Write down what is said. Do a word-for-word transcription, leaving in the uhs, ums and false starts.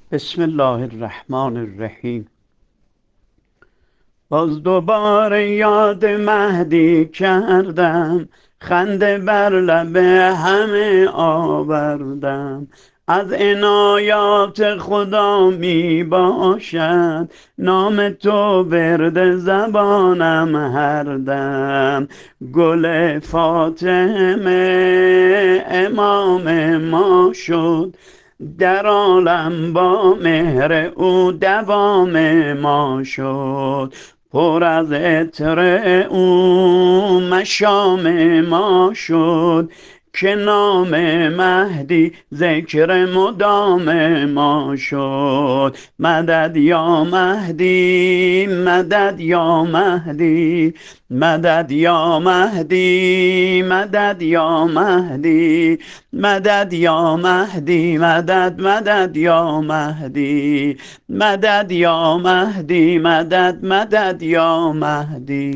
بسم الله الرحمن الرحیم. باز دوباره یاد مهدی کردم، خنده بر لب همه آوردم. از عنایات خدا می باشد، نام تو ورد زبانم هر دم. گل فاطمه امام ما شد، در عالم با مهر او دوام ما شد. پر از عطر او مشام ما شد، که نام مهدی ذکر مدام ما شد. مدد یا مهدی، مدد یا مهدی، مدد یا مهدی، مدد یا مهدی، مدد یا مهدی، مدد مدد یا مهدی، مدد یا مهدی، مدد مدد یا مهدی.